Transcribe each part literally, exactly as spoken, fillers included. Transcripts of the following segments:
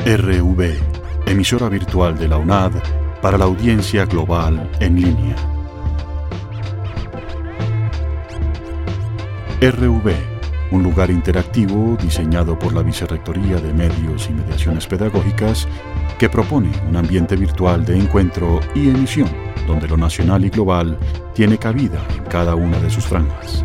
R V, emisora virtual de la UNAD para la audiencia global en línea. R V, un lugar interactivo diseñado por la Vicerrectoría de Medios y Mediaciones Pedagógicas que propone un ambiente virtual de encuentro y emisión donde lo nacional y global tiene cabida en cada una de sus franjas.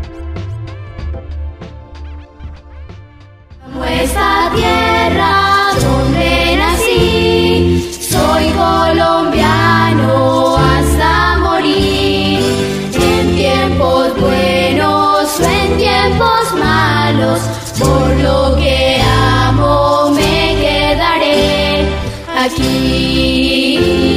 Nuestra tierra donde nací, soy colombiano hasta morir. En tiempos buenos o en tiempos malos, por lo que amo me quedaré aquí.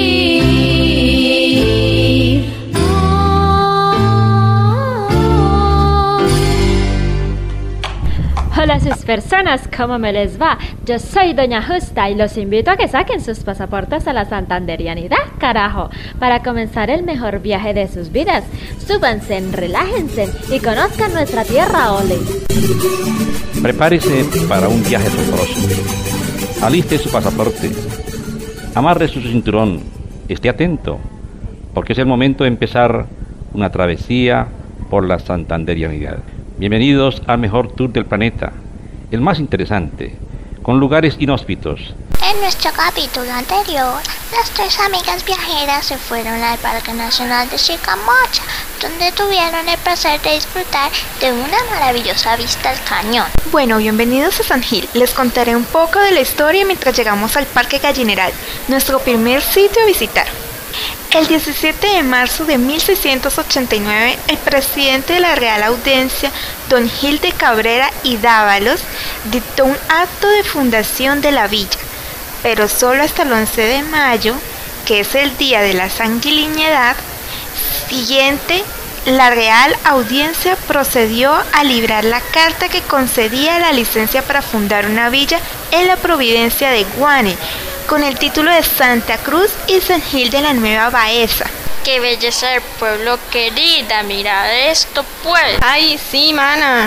Hola sus personas, ¿cómo me les va? Yo soy Doña Justa y los invito a que saquen sus pasaportes a la santanderianidad, carajo, para comenzar el mejor viaje de sus vidas. Súbanse, relájense y conozcan nuestra tierra, ole. Prepárese para un viaje asombroso. Aliste su pasaporte, amarre su cinturón, esté atento, porque es el momento de empezar una travesía por la santanderianidad. Bienvenidos al mejor tour del planeta, el más interesante, con lugares inhóspitos. En nuestro capítulo anterior, las tres amigas viajeras se fueron al Parque Nacional de Chicamocha, donde tuvieron el placer de disfrutar de una maravillosa vista al cañón. Bueno, bienvenidos a San Gil. Les contaré un poco de la historia mientras llegamos al Parque Gallineral, nuestro primer sitio a visitar. El diecisiete de marzo de mil seiscientos ochenta y nueve, el presidente de la Real Audiencia, don Gil de Cabrera y Dávalos, dictó un acto de fundación de la villa, pero solo hasta el once de mayo, que es el día de la sanguiliñedad siguiente, la Real Audiencia procedió a librar la carta que concedía la licencia para fundar una villa en la provincia de Guane, con el título de Santa Cruz y San Gil de la Nueva Baeza. ¡Qué belleza del pueblo, querida! Mira esto, pues. ¡Ay, sí, mana!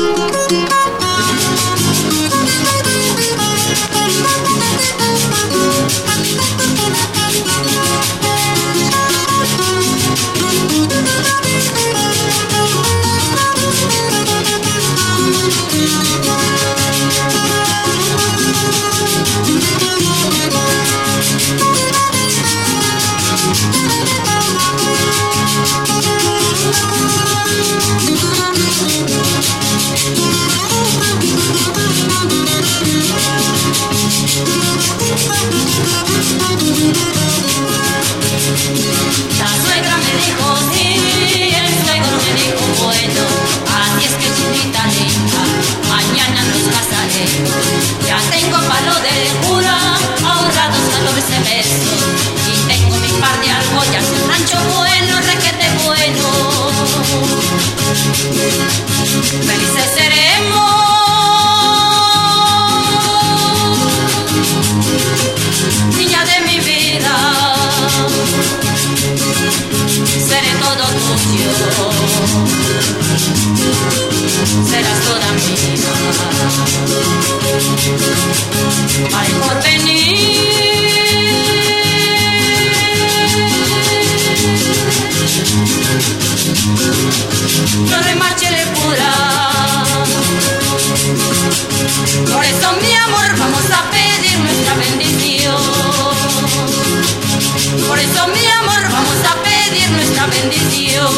Felices seremos, niña de mi vida, seré todo tuyo, serás toda mía, al porvenir. Yo remarcharé pura. Por eso, mi amor, vamos a pedir nuestra bendición. Por eso, mi amor, vamos a pedir nuestra bendición.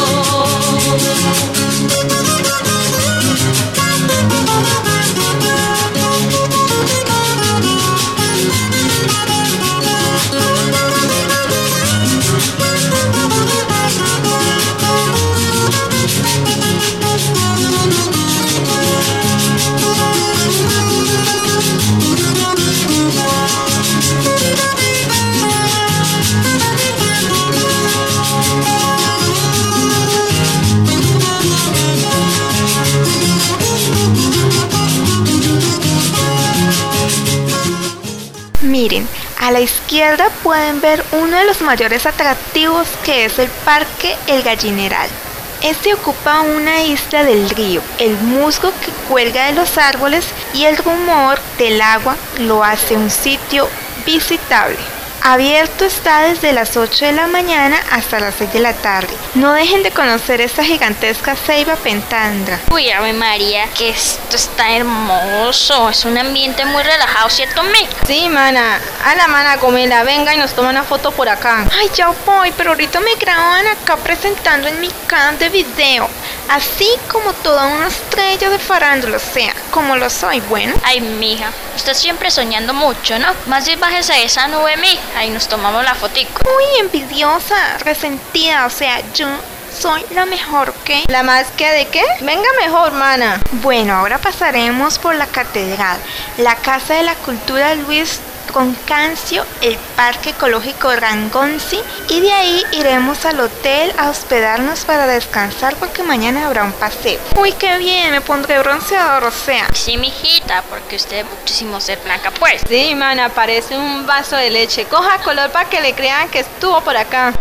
Miren, a la izquierda pueden ver uno de los mayores atractivos, que es el Parque El Gallineral. Este ocupa una isla del río, el musgo que cuelga de los árboles y el rumor del agua lo hace un sitio visitable. Abierto está desde las ocho de la mañana hasta las seis de la tarde. No dejen de conocer esta gigantesca ceiba pentandra. Uy, Ave María, que esto está hermoso. Es un ambiente muy relajado, ¿cierto, me? Sí, mana. A la mana, comela, venga y nos toma una foto por acá. Ay, ya voy, pero ahorita me graban acá presentando en mi canal de video. Así como toda una estrella de farándula, o sea, como lo soy, bueno. Ay, mija, usted siempre soñando mucho, ¿no? Más bien bájese de esa nube, mija. Ahí nos tomamos la fotico. Muy envidiosa, resentida, o sea, yo soy la mejor, ¿ok? ¿La más que de qué? Venga mejor, mana. Bueno, ahora pasaremos por la catedral, la Casa de la Cultura Luis Concancio, el Parque Ecológico Rangonzi, y de ahí iremos al hotel a hospedarnos para descansar porque mañana habrá un paseo. Uy, qué bien, me pondré bronceador, o sea. Sí, mijita, porque usted es muchísimo ser blanca, pues. Sí, mana, parece un vaso de leche. Coja color para que le crean que estuvo por acá.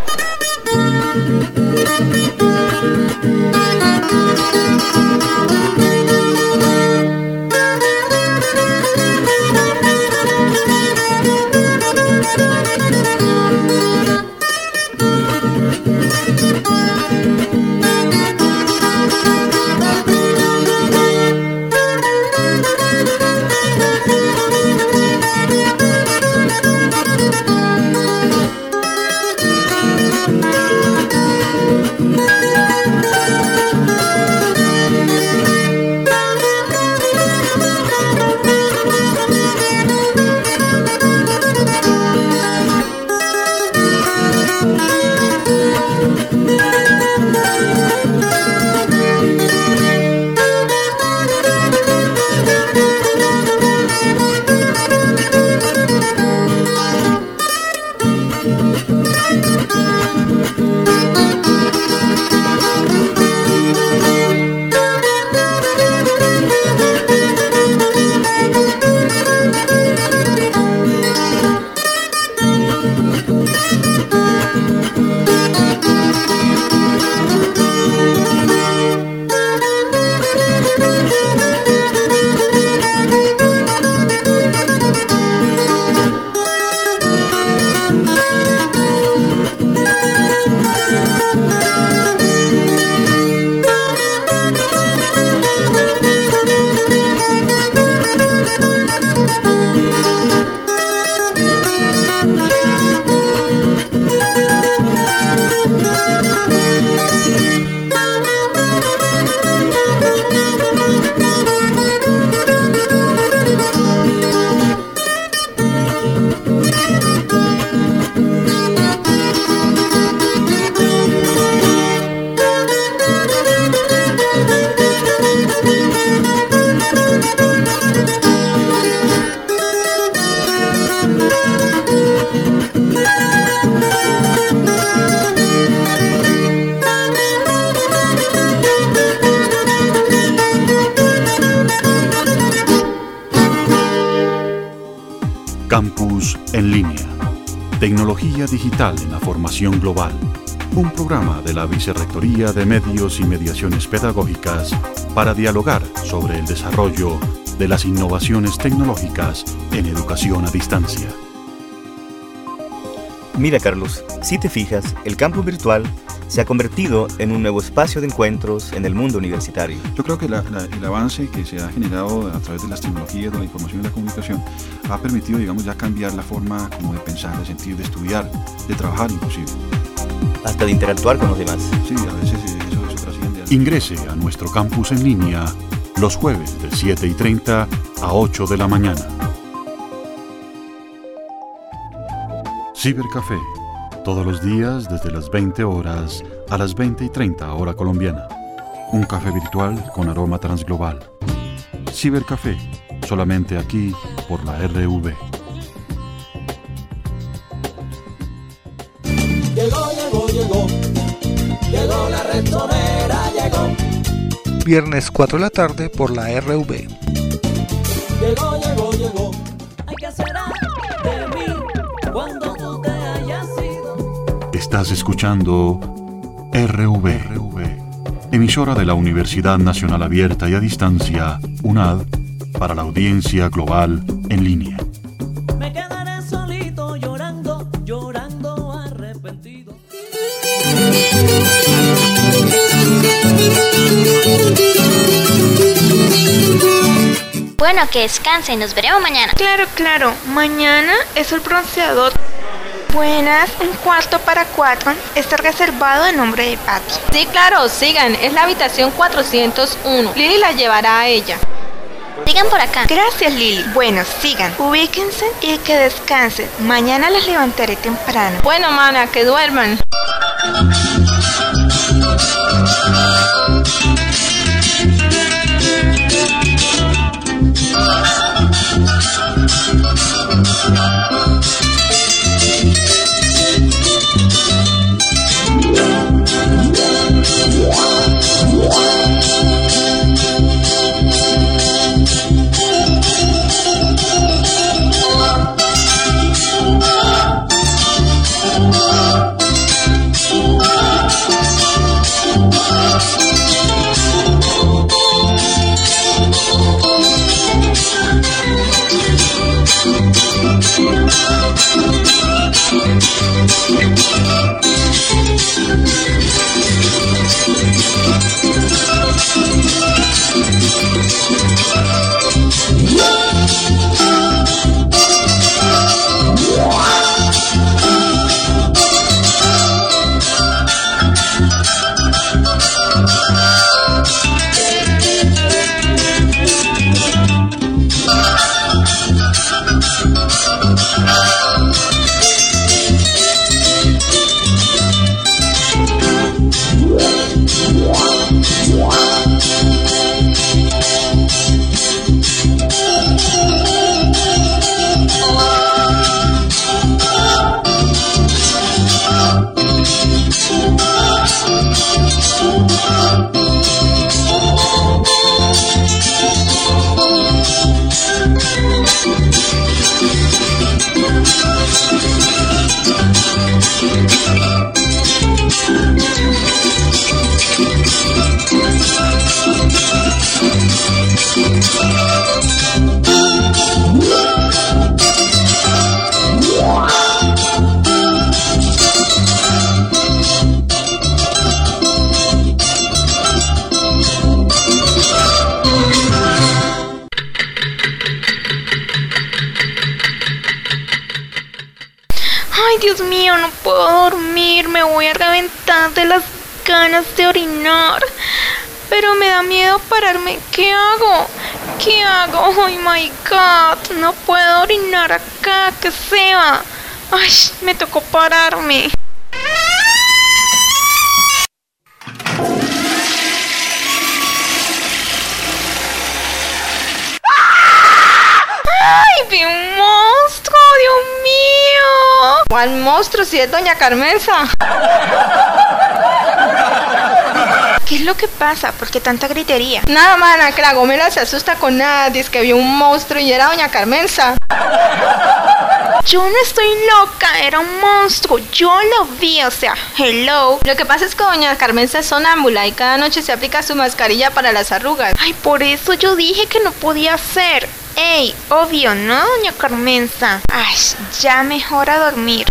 Campus en línea. Tecnología digital en la formación global. Un programa de la Vicerrectoría de Medios y Mediaciones Pedagógicas para dialogar sobre el desarrollo de las innovaciones tecnológicas en educación a distancia. Mira, Carlos, si te fijas, el campus virtual se ha convertido en un nuevo espacio de encuentros en el mundo universitario. Yo creo que la, la, el avance que se ha generado a través de las tecnologías, de la información y la comunicación, ha permitido, digamos, ya cambiar la forma como de pensar, de sentir, de estudiar, de trabajar inclusive. Hasta de interactuar con los demás. Sí, a veces eso, eso trasciende. Ingrese a nuestro campus en línea los jueves de siete y treinta a ocho de la mañana. Cibercafé, todos los días desde las veinte horas a las veinte y treinta hora colombiana. Un café virtual con aroma transglobal. Cibercafé, solamente aquí por la R V. Llegó, llegó, llegó, llegó la Redtonera, llegó. Viernes cuatro de la tarde por la R V. Llegó, llegó, llegó. Ay, ¿qué será de mí cuando tú te hayas ido? Estás escuchando R V. R V. emisora de la Universidad Nacional Abierta y a Distancia, UNAD, para la audiencia global en línea. Me quedaré solito llorando, llorando arrepentido. Bueno, que descansen, nos veremos mañana. Claro, claro, mañana es el bronceador. Buenas, un cuarto para cuatro está reservado en nombre de Patty. Sí, claro, sigan, es la habitación cuatrocientos uno. Lili la llevará a ella. Sigan por acá. Gracias, Lili. Bueno, sigan, ubíquense y que descansen. Mañana las levantaré temprano. Bueno, mana, que duerman. Ay, Dios mío, no puedo dormir, me voy a reventar de las ganas de orinar. Pero me da miedo pararme, ¿qué hago? ¿Qué hago? Oh my God, no puedo orinar acá, ¿qué se va? Ay, me tocó pararme. ¡Ay, vi un monstruo! ¡Dios mío! ¿Cuál monstruo si es doña Carmenza? ¿Qué es lo que pasa? ¿Por qué tanta gritería? Nada, mana, que la Gomela se asusta con nada. Dice que vio un monstruo y era doña Carmenza. Yo no estoy loca, era un monstruo. Yo lo vi, o sea, hello. Lo que pasa es que doña Carmenza es sonámbula y cada noche se aplica su mascarilla para las arrugas. Ay, por eso yo dije que no podía ser. Ey, obvio, ¿no, doña Carmenza? Ay, ya mejor a dormir.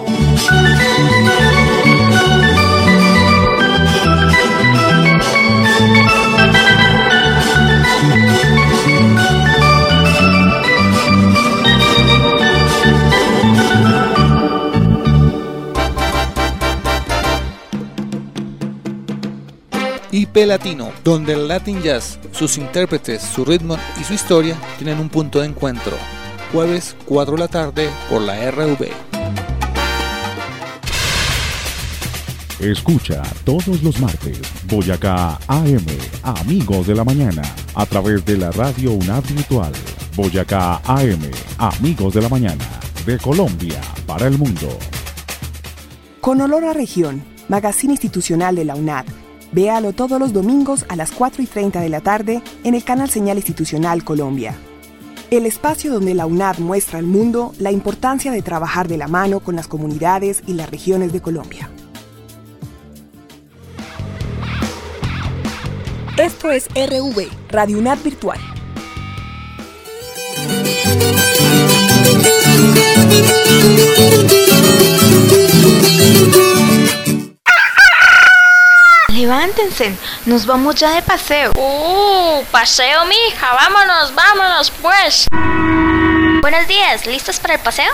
I P Latino, donde el Latin Jazz, sus intérpretes, su ritmo y su historia tienen un punto de encuentro. Jueves cuatro de la tarde por la R V. Escucha todos los martes Boyacá A M, Amigos de la Mañana, a través de la radio UNAD Virtual. Boyacá A M, Amigos de la Mañana, de Colombia para el mundo. Con olor a región, magazine institucional de la UNAD. Véalo todos los domingos a las cuatro y treinta de la tarde en el canal Señal Institucional Colombia. El espacio donde la UNAD muestra al mundo la importancia de trabajar de la mano con las comunidades y las regiones de Colombia. Esto es R V, Radio UNAD Virtual. Levántense, nos vamos ya de paseo. Uh, paseo, mija, vámonos, vámonos, pues. Buenos días, ¿listos para el paseo?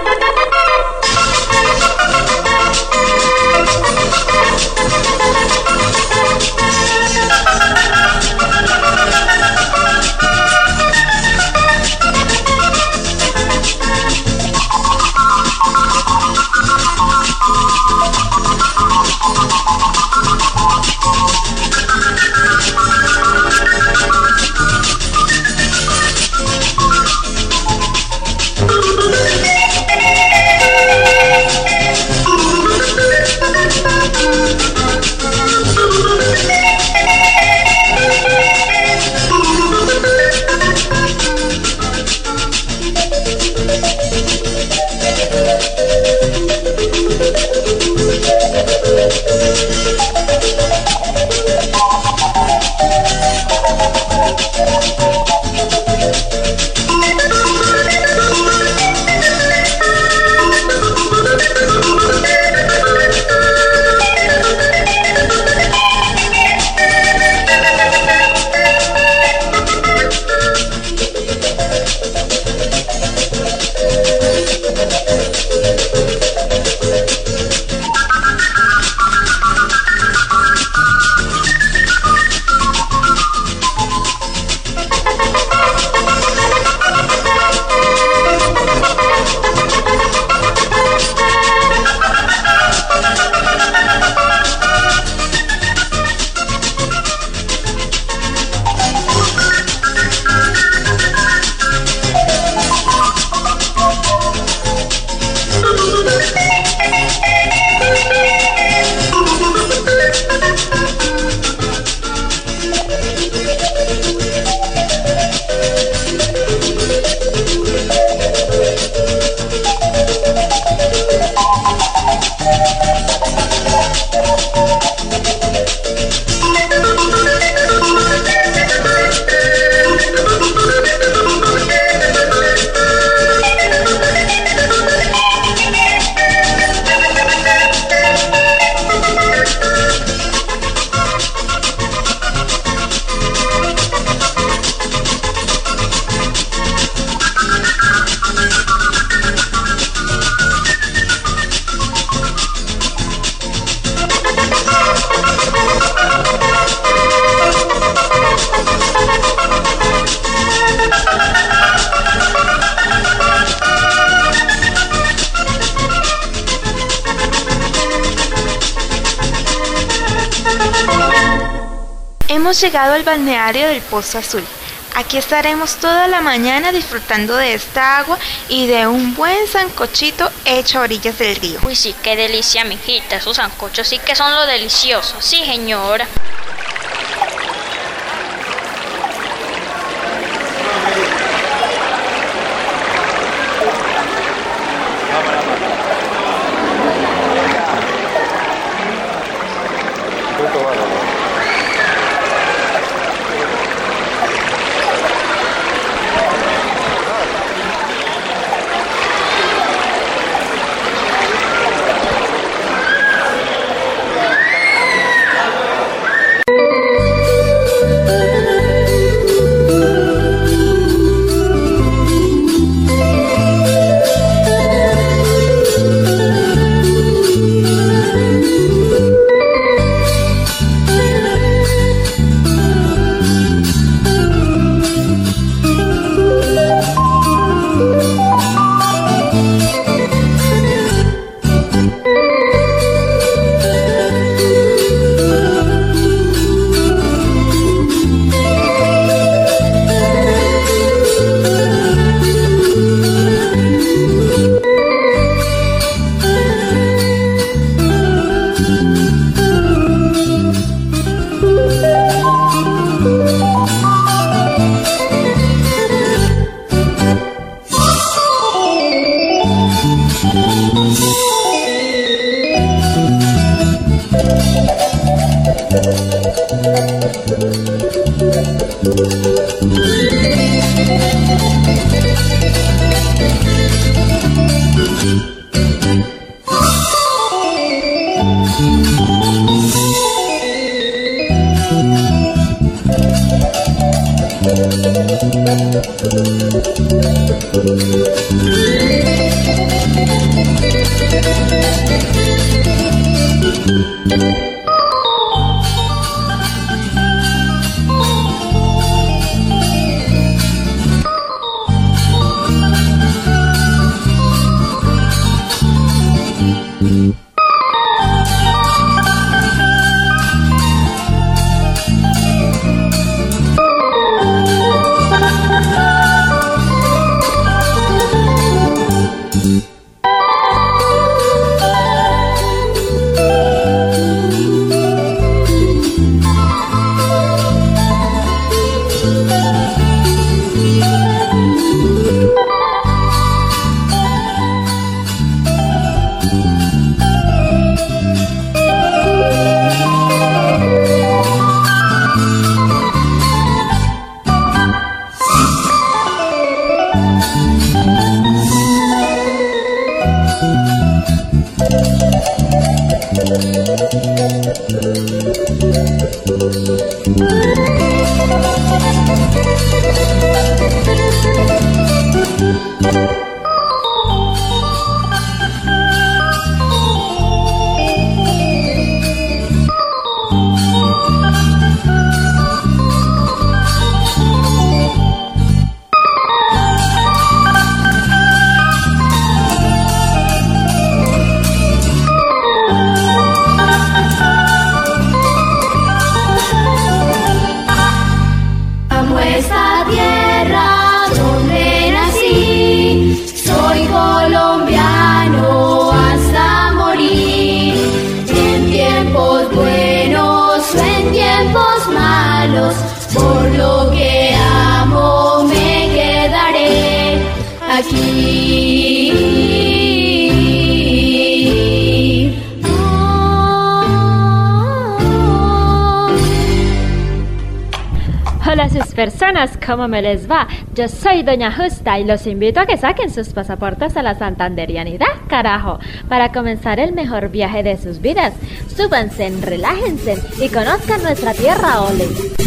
Hemos llegado al balneario del Pozo Azul. Aquí estaremos toda la mañana disfrutando de esta agua y de un buen sancochito hecho a orillas del río. Uy, sí, qué delicia, mijita. Esos sancochos sí que son lo delicioso. Sí, señora. Hola sus personas, ¿cómo me les va? Yo soy Doña Justa y los invito a que saquen sus pasaportes a la santanderianidad, carajo, para comenzar el mejor viaje de sus vidas. Súbanse, relájense y conozcan nuestra tierra, ole.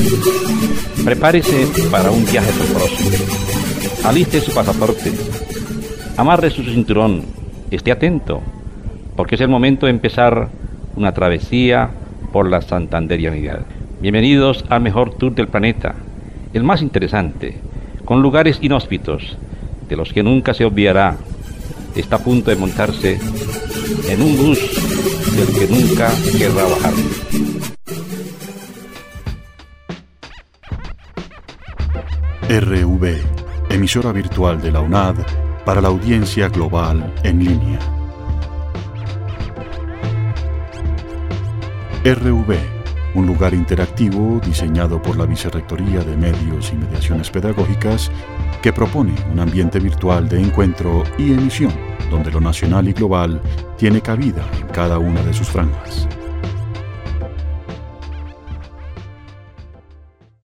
Prepárese para un viaje asombroso. Aliste su pasaporte. Amarre su cinturón. Esté atento, porque es el momento de empezar una travesía por la santanderianidad. Bienvenidos al mejor tour del planeta, el más interesante, con lugares inhóspitos, de los que nunca se olvidará. Está a punto de montarse en un bus del que nunca querrá bajar. R V, emisora virtual de la UNAD para la audiencia global en línea. R V, un lugar interactivo diseñado por la Vicerrectoría de Medios y Mediaciones Pedagógicas que propone un ambiente virtual de encuentro y emisión donde lo nacional y global tiene cabida en cada una de sus franjas.